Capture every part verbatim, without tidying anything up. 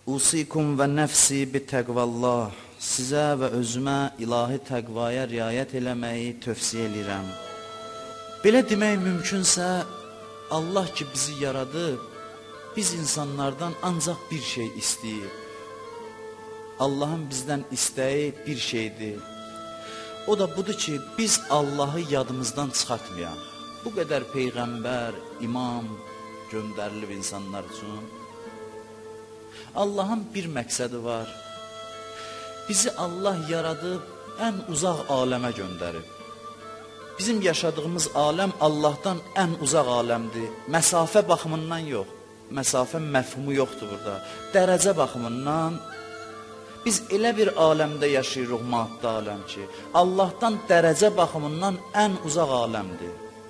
Usikum və nəfsi bitəqvallah. Sizə və özümə ilahi təqvaya riayət eləməyi tövsiyə edirəm. Belə demək mümkünsə, Allah ki bizi yaradıb, biz insanlardan ancaq bir şey istəyib. Allahın bizdən istəyi bir şeydir. O da budur ki, biz Allahı yadımızdan çıxartmayaq. Bu qədər peyğəmbər, imam göndərilib insanlar üçün. Allahın bir məqsədi var. Bizi Allah yaradıb, ən uzaq aləmə göndərib. Bizim yaşadığımız aləm Allahdan ən uzaq aləmdir. Məsafə baxımından yox. Məsafə məfhumu yoxdur burada. Dərəcə baxımından biz elə bir aləmdə yaşayırıq, maddi aləm ki, Allahdan dərəcə baxımından ən uzaq aləmdir.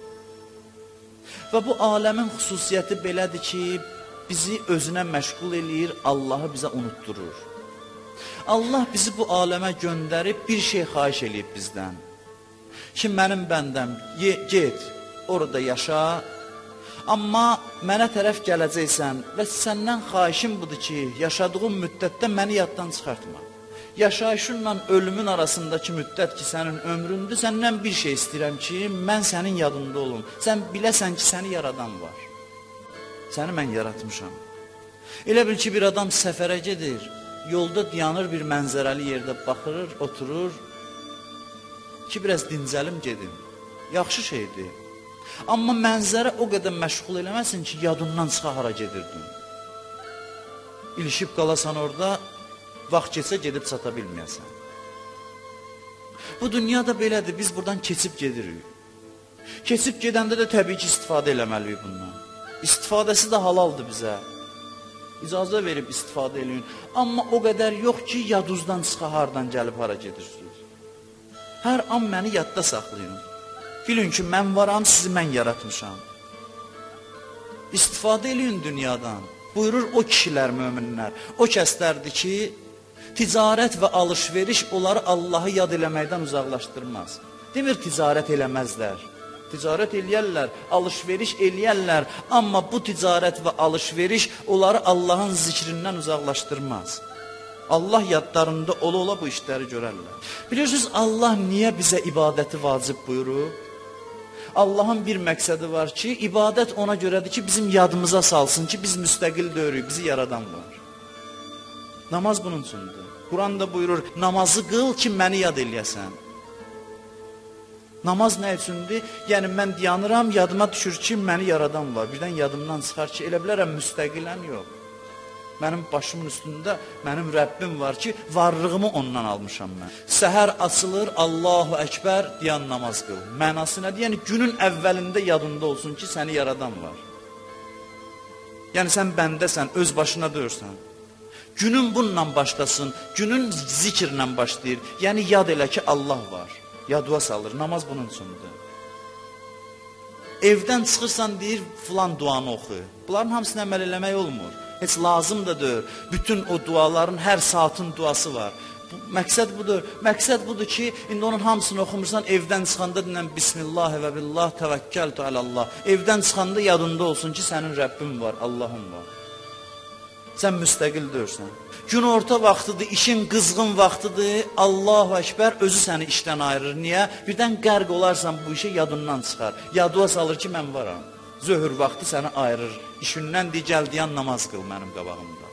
Və bu aləmin xüsusiyyəti belədir ki, bizi özünə məşğul eləyir, Allahı bizə unutturur. Allah bizi bu aləmə göndərib, bir şey xahiş eləyib bizdən. Ki, mənim bəndəm, get, orada yaşa, amma mənə tərəf gələcəksən və səndən xahişim budur ki, yaşadığım müddətdə məni yaddan çıxartma. Yaşayışınla ölümün arasındakı müddət ki, sənin ömründür, səndən bir şey istəyirəm ki, mən sənin yadında olum. Sən biləsən ki, səni yaradan var. Səni mən yaratmışam. Elə bil ki, bir adam səfərə gedir, yolda dayanır bir mənzərəli yerdə, baxırır, oturur ki, biraz dincəlim gedim. Yaxşı şeydir. Amma mənzərə o qədər məşğul eləməsin ki, yadından çıxa hara gedirdin. İlişib qalasan orada, vaxt keçsə gedib çata bilməyəsən. Bu dünyada belədir, biz buradan keçib gedirik. Keçib gedəndə də təbii ki, istifadə eləməliyik bundan. İstifadəsi də halaldır bizə. İcazə verib istifadə eləyin. Amma o qədər yox ki, yadınızdan çıxa hardan gəlib hara gedirsiniz. Hər an məni yadda saxlayın. Bilin ki, mən varam, sizi mən yaratmışam. İstifadə eləyin dünyadan. Buyurur o kişilər, möminlər. O kəslərdir ki, ticarət və alış-veriş onları Allahı yad eləməkdən uzaqlaşdırmaz. Demir, ticarət eləməzlər. Ticarət eləyərlər, alış-veriş eləyərlər. Amma bu ticarət və alış-veriş onları Allahın zikrindən uzaqlaşdırmaz. Allah yadlarında ola-ola bu işləri görərlər. Bilirsiniz, Allah niyə bizə ibadəti vacib buyurur? Allahın bir məqsədi var ki, ibadət ona görədir ki, bizim yadımıza salsın ki, biz müstəqil deyirik, bizi yaradan var. Namaz bunun üçündür. Quranda buyurur, namazı qıl ki, məni yad eləyəsən. Namaz nə üçündür? Yəni, mən dayanıram, yadıma düşür ki, məni yaradan var. Birdən yadımdan çıxar ki, elə bilərəm, müstəqilən yox. Mənim başımın üstündə mənim Rəbbim var ki, varlığımı ondan almışam mən. Səhər açılır, Allahu Əkbər deyən namaz qıl. Mənası nədir? Yəni, günün əvvəlində yadında olsun ki, səni yaradan var. Yəni, sən bəndəsən, öz başına döyürsən. Günün bununla başlasın, günün zikirlə başlayır. Yəni, yad elə ki, Allah var. Yaduğa salır, namaz bunun üçündür. Evdən çıxırsan, deyir, filan duanı oxu. Bunların hamısını əməl eləmək olmur. Heç lazım da deyir. Bütün o duaların hər saatın duası var. Bu, məqsəd budur. Məqsəd budur ki, indi onun hamısını oxumursan, evdən çıxanda dinlən Bismillah və billah təvəkkəltü alallah. Evdən çıxanda yadında olsun ki, sənin Rəbbin var, Allahın var. Sən müstəqil deyirsən. Gün orta vaxtıdır, işin qızğın vaxtıdır, Allahu Əkbər özü səni işdən ayırır. Niyə? Birdən qərq olarsan bu işə yadından çıxar. Yaduğa salır ki, mən varam. Zöhr vaxtı səni ayırır. İşindən deyil, gəl deyən namaz qıl mənim qabağımda.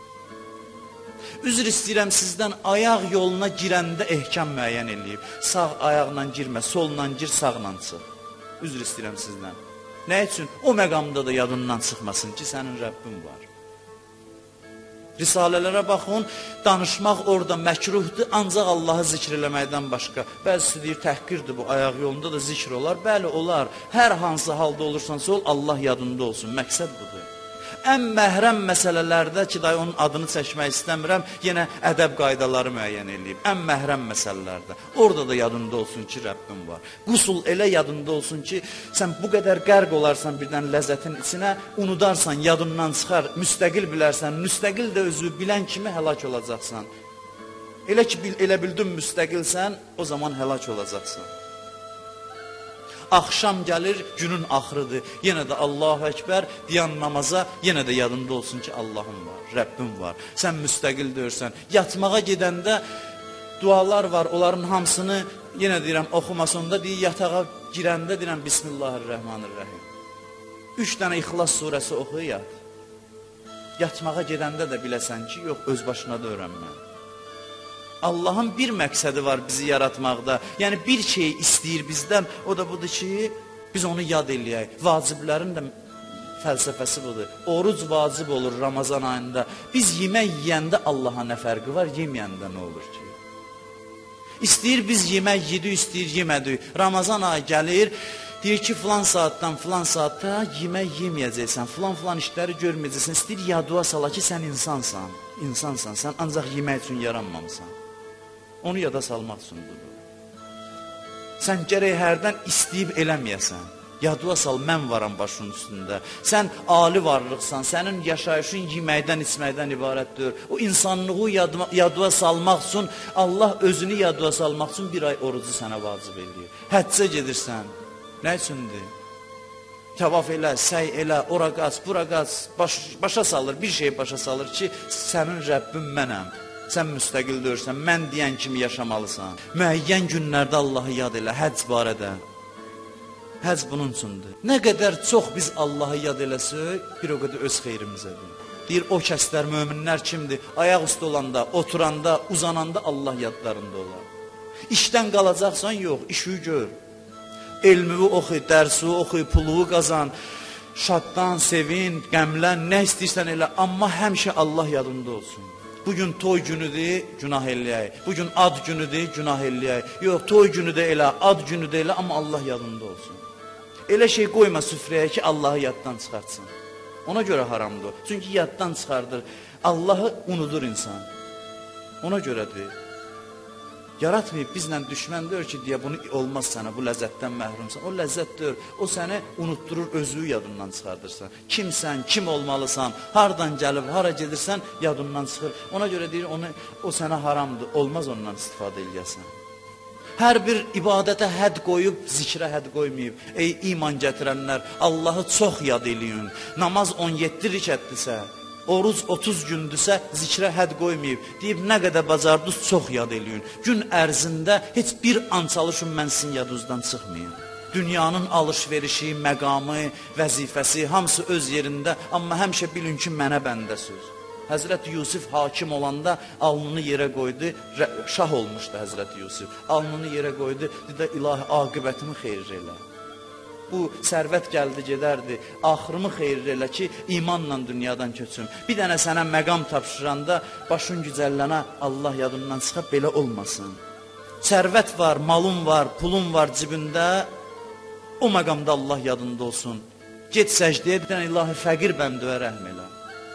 Üzr istəyirəm sizdən, ayaq yoluna girəndə ehkam müəyyən eləyib. Sağ ayaqla girmə, solla gir, sağla çıx. Üzr istəyirəm sizdən. Nə üçün? O məqamda da yadından çıxmasın ki, sənin Rəbbin var. Risalələrə baxın, danışmaq orada məkruhdur, ancaq Allahı zikr eləməkdən başqa. Bəzisi deyir, təhqirdir bu, ayaq yolunda da zikr olar. Bəli, olar. Hər hansı halda olursansa ol, Allah yadında olsun. Məqsəd budur. Ən məhrəm məsələlərdə ki, day onun adını çəkmək istəmirəm, yenə ədəb qaydaları müəyyən eləyib. Ən məhrəm məsələlərdə. Orada da yadında olsun ki, Rəbbim var. Qusul elə yadında olsun ki, sən bu qədər qərq olarsan birdən ləzzətin içinə, unudarsan, yadından çıxar, müstəqil bilərsən, müstəqil də özü bilən kimi həlak olacaqsan. Elə ki, bil, elə bildin müstəqilsən, o zaman həlak olacaqsan. Axşam gəlir, günün axırıdır. Yenə də Allahu Əkbər deyən namaza yenə də yadında olsun ki, Allahım var, Rəbbim var. Sən müstəqil deyirsən. Yatmağa gedəndə dualar var, onların hamısını yenə deyirəm oxumasında deyir, yatağa girəndə deyirəm Bismillahirrahmanirrahim. Üç dənə İxlas surəsi oxu yat. Yatmağa gedəndə də biləsən ki, yox, öz başına da öyrənmə. Allahın bir məqsədi var bizi yaratmaqda. Yəni bir şey istəyir bizdən, o da budur ki, biz onu yad eləyək. Vaciblərin də fəlsəfəsi budur. Oruc vacib olur Ramazan ayında. Biz yemək yeyəndə Allaha nə fərqi var, yeməyəndə nə olur ki? İstəyir biz yemək yedik, istəyir yemədik. Ramazan ayı gəlir, deyir ki, filan saatdan filan saatda yemək yeməyəcəksən, filan filan işləri görməyəcəksən. İstəyir yaduğa sala ki, sən insansan, insansan, sən ancaq yemək üçün yaranmamısan. Onu yada salmaq üçündür. Sən gərək hərdən istəyib eləməyəsən. Yaduğa sal, mən varam başının üstündə. Sən ali varlıqsan, sənin yaşayışın yeməkdən, içməkdən ibarətdir. O insanlığı yaduğa salmaq üçün, Allah özünü yaduğa salmaq üçün bir ay orucu sənə vacib eləyir. Həccə gedirsən, nə üçündür? Tavaf elə, səy elə, ora qaç, bura qaç, baş, başa salır, bir şey başa salır ki, sənin Rəbbim mənəm. Sən müstəqil deyirsən, mən deyən kimi yaşamalısan. Müəyyən günlərdə Allahı yad elə, həcc barədə. Həcc bunun üçündür. Nə qədər çox biz Allahı yad eləsək, bir o qədər öz xeyrimizədir. Deyir, o kəslər, möminlər kimdir? Ayaq üstə olanda, oturanda, uzananda Allah yadlarında olar. İşdən qalacaqsan, yox, işi gör. Elmini oxu, dərsi oxu, puluğu qazan, şaddan, sevin, qəmlən, nə istəyirsən elə, amma həmişə Allah yadında olsun. Bugün toy günüdür, günah eləyək. Bugün ad günüdür, günah eləyək. Yox, toy günü də elə, ad günü də elə, amma Allah yadında olsun. Elə şey qoyma süfrəyə ki, Allahı yaddan çıxartsın. Ona görə haramdır. Çünki yaddan çıxardır. Allahı unudur insan. Ona görədir. Yaratmayıb bizlə düşmən deyir ki, deyə bunu olmaz sənə, bu ləzzətdən məhrumsan. O ləzzətdir, o səni unutturur, özünü yadından çıxardırsan. Kimsən, kim olmalısan, hardan gəlib, hara gedirsən, yadından çıxır. Ona görə deyir, onu, o sənə haramdır, olmaz ondan istifadə eləyəsən. Hər bir ibadətə hədd qoyub, zikrə hədd qoymayıb. Ey iman gətirənlər, Allahı çox yad eləyin. Namaz on yeddi rükətdirsə, oruc otuz gündürsə, zikrə hədd qoymayıb. Deyib, nə qədər bacardınız, çox yad eləyin. Gün ərzində heç bir an çalışın, mən sizin yadınızdan çıxmayın. Dünyanın alış-verişi, məqamı, vəzifəsi, hamısı öz yerində, amma həmişə bilin ki, mənə bəndəsiz. Həzrət Yusuf hakim olanda alnını yerə qoydu, şah olmuşdu Həzrət Yusuf. Alnını yerə qoydu, dedi, ilahi, aqibətimi xeyir elə. Bu sərvət gəldi, gedərdi, axırımı xeyir elə ki, imanla dünyadan köçüm. Bir dənə sənə məqam tapşıranda, başın gücəllənə, Allah yadından çıxıb, belə olmasın. Sərvət var, malın var, pulun var cibində, o məqamda Allah yadında olsun. Get səcdəyə, bir dənə ilahi, fəqir bəndəyə rəhm elə.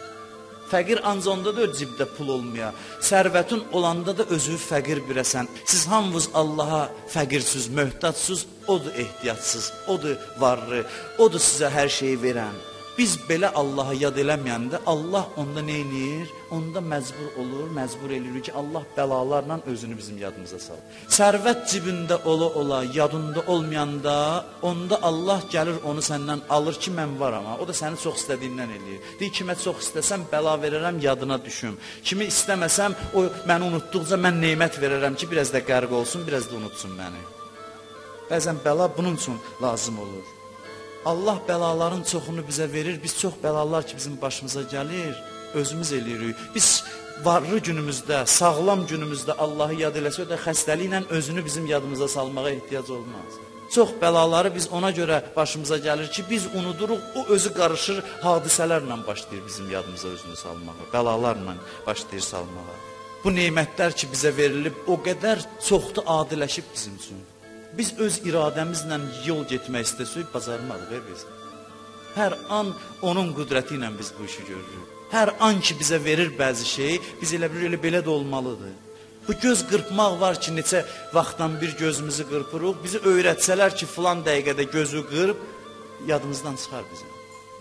Fəqir ancaq onda da cibdə pul olmaya, sərvətin olanda da özü fəqir birəsən. Siz hamınız Allaha fəqirsiz, möhtacsız, odur ehtiyatsız, odur varlı, odur sizə hər şeyi verən. Biz belə Allaha yad eləməyəndə Allah onda nə edir? Onda məcbur olur, məcbur eləyir ki, Allah bəlalarla özünü bizim yadımıza salır. Sərvət cibində ola-ola, yadında olmayanda, onda Allah gəlir onu səndən alır ki, mən varam. O da səni çox istədiyindən eləyir. Deyir, kimə çox istəsəm, bəla verərəm, yadına düşüm. Kimi istəməsəm, o məni unutduqca mən neymət verərəm ki, biraz da qərq olsun, biraz da unutsun məni. Bəzən bəla bunun üçün lazım olur. Allah bəlaların çoxunu bizə verir, biz çox bəlalar ki, bizim başımıza gəlir, özümüz eləyirik. Biz varlı günümüzdə, sağlam günümüzdə Allahı yad eləsə də xəstəliklə özünü bizim yadımıza salmağa ehtiyac olmaz. Çox bəlaları biz ona görə başımıza gəlir ki, biz unuduruq, o özü qarışır, hadisələrlə başlayır bizim yadımıza özünü salmağa, bəlalarla başlayır salmağa. Bu neymətlər ki, bizə verilib, o qədər çoxdur, adiləşib bizim üçün. Biz öz iradəmizlə yol getmək istəsək, bacarmadıq biz. Hər an onun qüdrəti ilə biz bu işi görürük. Hər an ki, bizə verir bəzi şey, biz elə bir, elə belə də olmalıdır. Bu göz qırpmaq var ki, neçə vaxtdan bir gözümüzü qırpırıq, bizi öyrətsələr ki, filan dəqiqədə gözü qırp, yadımızdan çıxar bizim.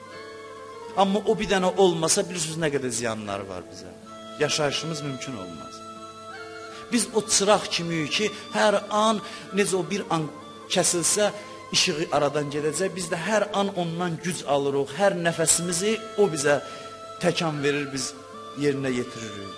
Amma o bir dənə olmasa, bilirsiniz nə qədər ziyanları var bizə. Yaşayışımız mümkün olmaz. Biz o çıraq kimiyik ki, hər an, necə o bir an kəsilsə, işığı aradan gedəcək, biz də hər an ondan güc alırıq, hər nəfəsimizi o bizə təkan verir, biz yerinə yetiririk.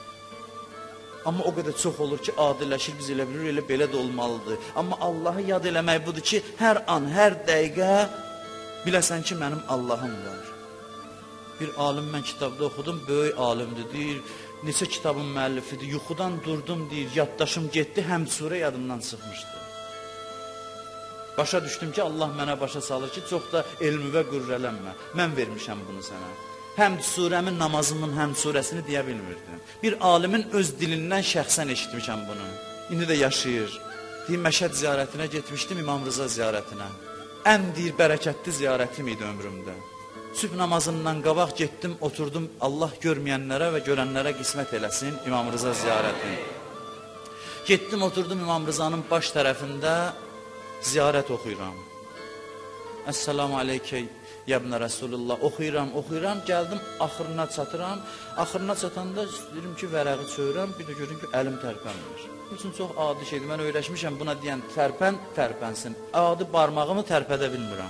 Amma o qədər çox olur ki, adiləşir, biz elə bilir, elə belə də olmalıdır. Amma Allahı yad eləmək budur ki, hər an, hər dəqiqə biləsən ki, mənim Allahım var. Bir alim mən kitabda oxudum, böyük alimdir, deyir, neçə kitabın müəllifidir, yuxudan durdum, deyir, yaddaşım getdi, həm surə yadımdan çıxmışdı. Başa düşdüm ki, Allah mənə başa salır ki, çox da elmüvə qürrələnmə, mən vermişəm bunu sənə. Həm surəmin, namazımın həm surəsini deyə bilmirdim. Bir alimin öz dilindən şəxsən eşitmişəm bunu. İndi də yaşayır. Deyir, Məşəd ziyarətinə getmişdim, İmam Rıza ziyarətinə. Ən deyir, bərəkətli ziyarətim idi ömrümdə. Sübh namazından qabaq getdim, oturdum, Allah görməyənlərə və görənlərə qismət eləsin İmam Rıza ziyarətini. Getdim, oturdum İmam Rızanın baş tərəfində ziyarət oxuyuram. Əssalamu aleykə yəbnə Rasulullah, oxuyuram, oxuyuram, gəldim, axırına çatıram. Axırına çatanda istəyirəm ki, vərəqi çöyürəm, bir də görürüm ki, əlim tərpənmir. Bu üçün çox adi şeydir, mən öyrəşmişəm, buna deyən tərpən, tərpənsin. Adi barmağımı tərpədə bilmirəm.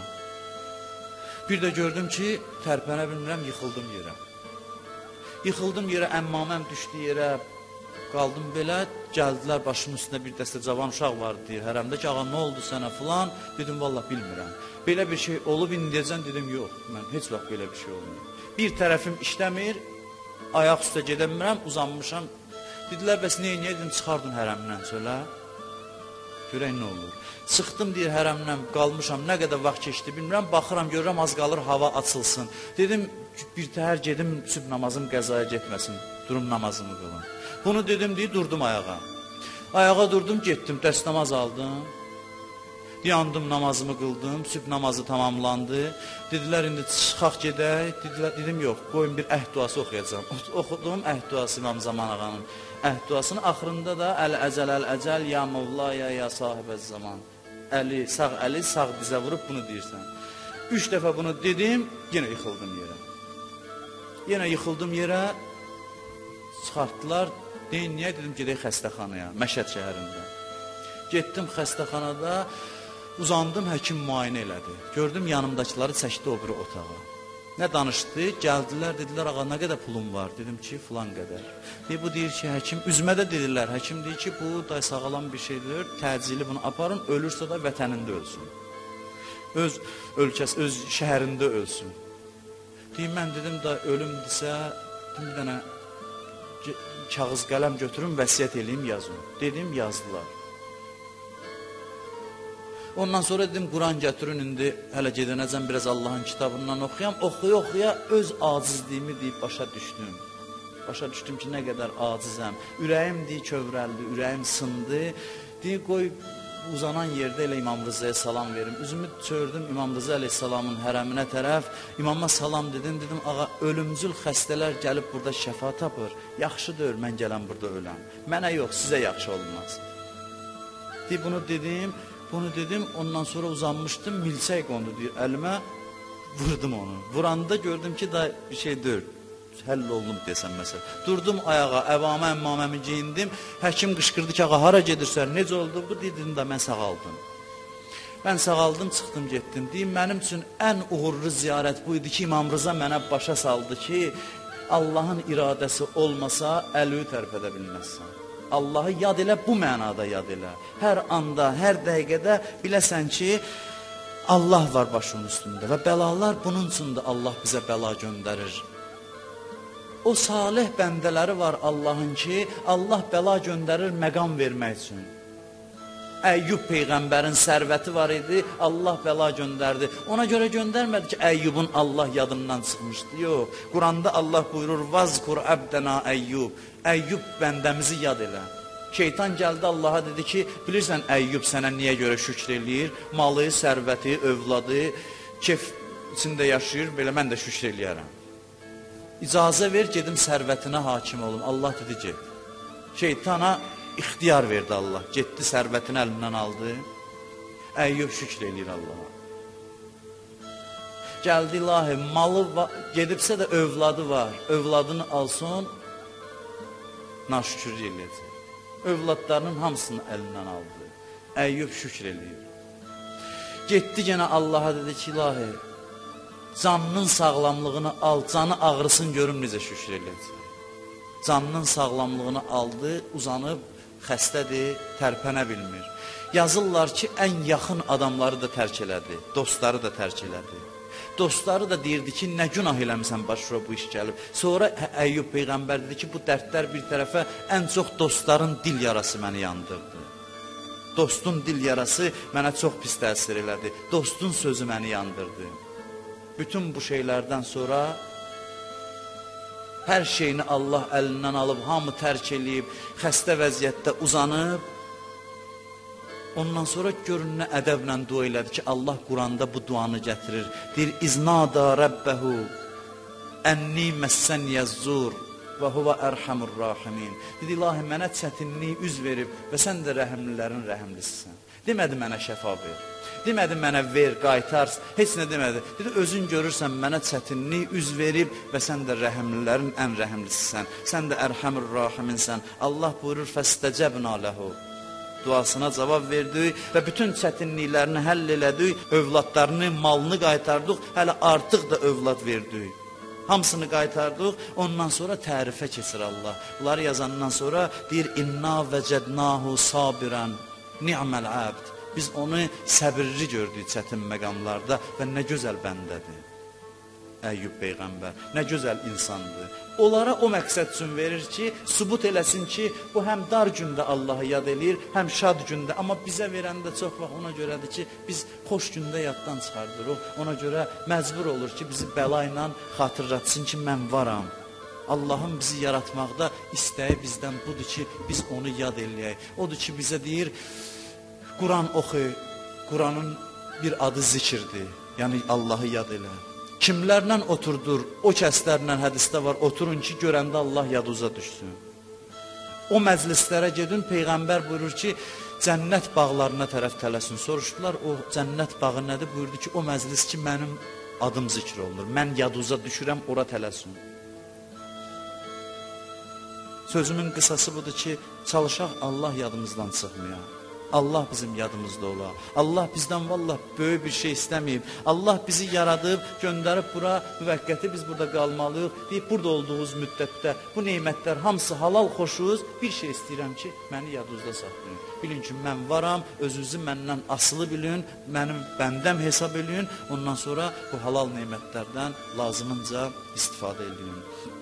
Bir də gördüm ki, tərpənə bilmirəm, yıxıldım yerə. Yıxıldım yerə, əmmaməm düşdü yerə, qaldım belə, gəldilər başımın üstündə bir dəstə cavan uşaq var deyir, hərəmdə ki, ağa nə oldu sənə filan, dedim, vallah bilmirəm. Belə bir şey olub, indiyəcən dedim, yox, mən heç vaxt belə bir şey olmuyor. Bir tərəfim işləmir, ayaq üstə gedəmirəm, uzanmışam. Dedilər, bəs neyə, neyə dedim, çıxardın hərəmdən söylə. Görək nə olur. Çıxdım deyir hərəmdən, qalmışam, nə qədər vaxt keçdi bilmirəm, baxıram, görürəm, az qalır, hava açılsın. Dedim, bir təhər gedim, sübh namazım qəzaya getməsin, durum namazımı qılın. Bunu dedim deyir, durdum ayağa. Ayağa durdum, getdim, dəst namaz aldım. Yandım, namazımı qıldım, sübh namazı tamamlandı. Dedilər, indi çıxaq gedək. Dedilər, dedim, yox, qoyun bir əhd duası oxuyacağım. Oxudum əhd duası İmam Zaman ağanın. Əhd duasının axırında da Əl-Əcəl, Əl-Əcəl, Ya Mevlaya, Ya Sahibəz Zaman. Əli, sağ əli, sağ dizə vurub bunu deyirsən. Üç dəfə bunu dedim, yenə yıxıldım yerə. Yenə yıxıldım yerə, çıxartdılar. Deyin, niyə dedim, gedək xəstəxanaya, Məşəd şəhərində. Getdim xəstəxanada, uzandım, həkim müayinə elədi. Gördüm, yanımdakiları çəkdi o biri otağa. Nə danışdı? Gəldilər, dedilər, ağa, nə qədər pulum var? Dedim ki, filan qədər. Deyir, bu deyir ki, həkim, üzmə də dedilər, həkim deyir ki, bu da sağalan bir şeydir, təcili bunu aparın, ölürsə də vətənində ölsün. Öz ölkəsi, öz şəhərində ölsün. Deyir, mən dedim da ölümdürsə, bir dənə kağız qələm götürün, vəsiyyət eləyim, yazın. Dedim, yazdılar. Ondan sonra dedim, Quran gətirin, indi hələ gedənəcəm, biraz Allahın kitabından oxuyam. Oxuya-oxuya öz acizliyimi deyib başa düşdüm. Başa düşdüm ki, nə qədər acizəm. Ürəyim deyib kövrəldi, ürəyim sındı. Deyib, qoy uzanan yerdə elə İmam Rıza'ya salam verim. Üzümü çördüm İmam Rıza əleyhissalamın hərəminə tərəf. İmama salam dedim, dedim, ağa, ölümcül xəstələr gəlib burada şəfa tapır. Yaxşıdır, mən gələm burada öləm. Mənə yox, sizə yaxşı olmaz. Deyib, bunu dedim. Bunu dedim, ondan sonra uzanmışdım, milçək qondu deyir, əlimə vurdum onu. Vuranda gördüm ki, da bir şey deyil, həll olunub desəm məsələ. Durdum ayağa, əvamə, əmmaməmi geyindim, həkim qışqırdı ki, ağa, hara gedirsən, necə oldu bu, dedim də mən sağaldım. Mən sağaldım, çıxdım, getdim. Deyim, mənim üçün ən uğurlu ziyarət bu idi ki, İmam Rıza mənə başa saldı ki, Allahın iradəsi olmasa, əli tərpədə bilməzsən. Allahı yad elə, bu mənada yad elə. Hər anda, hər dəqiqədə biləsən ki, Allah var başının üstündə və bəlalar bunun üçün də Allah bizə bəla göndərir. O salih bəndələri var Allahın ki, Allah bəla göndərir məqam vermək üçün. Əyyub Peyğəmbərin sərvəti var idi, Allah bəla göndərdi. Ona görə göndərmədi ki, Əyyubun Allah yadından çıxmışdı. Yox, Quranda Allah buyurur, Vazkur əbdəna Əyyub. Əyyub bəndəmizi yad elə. Şeytan gəldi Allaha dedi ki, bilirsən Əyyub sənə niyə görə şükr eləyir? Malı, sərvəti, övladı, kef içində yaşayır, belə mən də şükr eləyərəm. İcazə ver, gedim sərvətinə hakim olum. Allah dedi, get. Şeytana ixtiyar verdi Allah. Getdi, sərvətini əlindən aldı. Əyyub şükr eləyir Allaha. Gəldi ilahi, malı gedibsə də övladı var. Övladını alsın, naşükür eləyəcək. Övladlarının hamısını əlindən aldı. Əyyub şükr eləyir. Getdi yenə Allaha dedi ki, ilahi, canının sağlamlığını al, canı ağrısın görüm necə şükür eləyəcək. Canının sağlamlığını aldı, uzanıb, xəstədir, tərpənə bilmir. Yazırlar ki, ən yaxın adamları da tərk elədi, dostları da tərk elədi. Dostları da deyirdi ki, nə günah eləmişsən başına bu iş gəlib. Sonra Əyyub Peyğəmbər dedi ki, bu dərdlər bir tərəfə, ən çox dostların dil yarası məni yandırdı. Dostun dil yarası mənə çox pis təsir elədi. Dostun sözü məni yandırdı. Bütün bu şeylərdən sonra hər şeyini Allah əlindən alıb, hamı tərk eləyib, xəstə vəziyyətdə uzanıb, ondan sonra görün nə ədəblə dua elədi ki, Allah Quranda bu duanı gətirir. Deyir, İznada Rəbbəhu ənni məssən yəzzur və huvə ərhamur rahimin. Dedi, ilahi, mənə çətinliyi üz verib və sən də rəhimlilərin rəhimlisisən. Demədi mənə şəfa ver. Demədi mənə ver, qaytar, heç nə demədi. Dedi, özün görürsən, mənə çətinlik üz verib və sən də rəhimlilərin ən rəhimlisisən. Sən də ərhamur rahiminsən. Allah buyurur, fəstəcəbna ləhu. Duasına cavab verdik və bütün çətinliklərini həll elədik, övladlarını, malını qaytardıq, hələ artıq da övlad verdik. Hamısını qaytardıq, ondan sonra tərifə keçir Allah. Bunları yazandan sonra deyir, İnna vəcədnahu sabirən, ni'məl abd. Biz onu səbirli gördük çətin məqamlarda və nə gözəl bəndədir. Əyyub Peyğəmbər, nə gözəl insandır. Onlara o məqsəd üçün verir ki, sübut eləsin ki, bu həm dar gündə Allahı yad eləyir, həm şad gündə. Amma bizə verəndə çox vaxt ona görədir ki, biz xoş gündə yaddan çıxardırıq. Ona görə məcbur olur ki, bizi bəla ilə xatırlatsın ki, mən varam. Allahın bizi yaratmaqda istəyi bizdən budur ki, biz onu yad eləyək. Odur ki, bizə deyir, Quran oxu, Quranın bir adı zikirdir, yəni Allahı yad elə. Kimlərlə oturdur, o kəslərlə hədisdə var, oturun ki, görəndə Allah yaduza düşsün. O məclislərə gedin, Peyğəmbər buyurur ki, cənnət bağlarına tərəf tələsin. Soruşdular, o cənnət bağı nədir? Buyurdu ki, o məclis ki, mənim adım zikr olunur. Mən yaduza düşürəm, ora tələsin. Sözümün qısası budur ki, çalışaq Allah yadımızdan çıxmaya. Allah bizim yadımızda ola. Allah bizdən vallah böyük bir şey istəməyib. Allah bizi yaradıb, göndərib bura, müvəqqəti biz burada qalmalıyıq. Deyib, burada olduğumuz müddətdə bu neymətlər hamısı halal xoşuz. Bir şey istəyirəm ki, məni yadınızda saxlayın. Bilin ki, mən varam, özünüzü məndən asılı bilin, mənim bəndəm hesab edin. Ondan sonra bu halal neymətlərdən lazımınca istifadə edin.